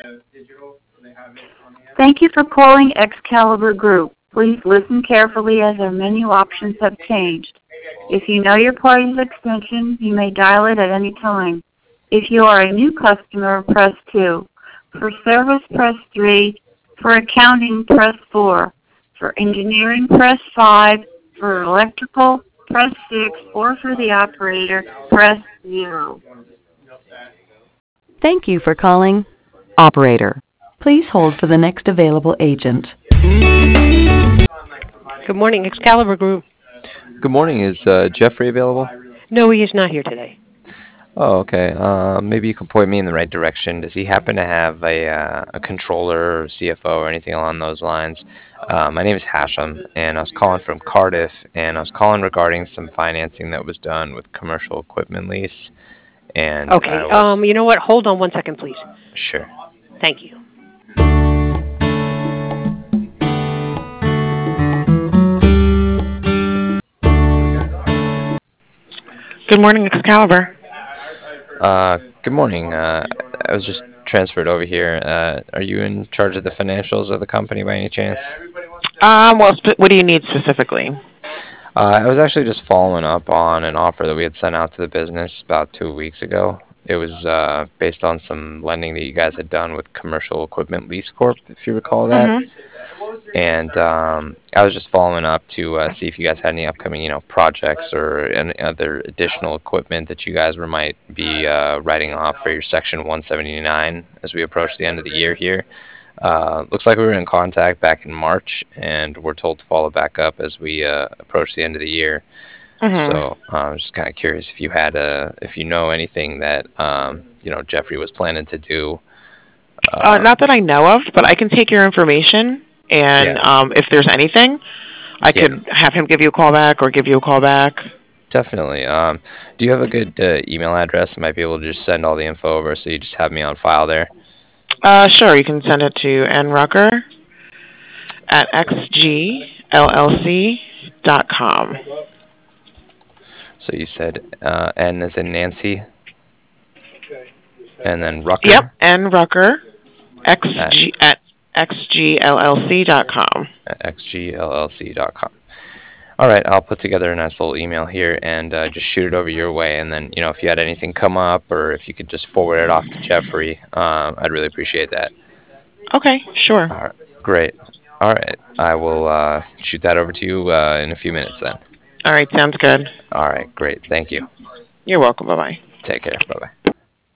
Thank you for calling Excalibur Group. Please listen carefully as our menu options have changed. If you know your party's extension, you may dial it at any time. If you are a new customer, press 2. For service, press 3. For accounting, press 4. For engineering, press 5. For electrical, press 6. Or for the operator, press 0. Thank you for calling Operator. Please hold for the next available agent. Good morning, Excalibur Group. Good morning. Is Jeffrey available? No, he is not here today. Oh, okay. Maybe you can point me in the right direction. Does he happen to have a controller or CFO or anything along those lines? My name is Hashem, and I was calling from Cardiff, and I was calling regarding some financing that was done with commercial equipment lease. And okay. You know what? Hold on 1 second, please. Sure. Thank you. Good morning, Excalibur. Good morning. I was just transferred over here. Are you in charge of the financials of the company by any chance? Well, what do you need specifically? I was actually just following up on an offer that we had sent out to the business about 2 weeks ago. It was based on some lending that you guys had done with Commercial Equipment Lease Corp, if you recall that. And I was just following up to see if you guys had any upcoming, projects or any other additional equipment that you guys might be writing off for your Section 179 as we approach the end of the year here. Looks like we were in contact back in March, and we're told to follow back up as we approach the end of the year. So I'm just kind of curious if you had if you know anything that Jeffrey was planning to do. Not that I know of, but I can take your information, and if there's anything, I could have him give you a call back or give you a call back. Definitely. Do you have a good email address? I might be able to just send all the info over, so you just have me on file there. Sure, you can send it to nrucker@xgllc.com. So you said N as in Nancy, and then Rucker? Yep, nrucker, xgllc.com. xgllc.com. All right, I'll put together a nice little email here and just shoot it over your way. And then, if you had anything come up or if you could just forward it off to Jeffrey, I'd really appreciate that. Okay, sure. All right, great. All right, I will shoot that over to you in a few minutes then. All right, sounds good. All right, great. Thank you. You're welcome. Bye-bye. Take care. Bye-bye.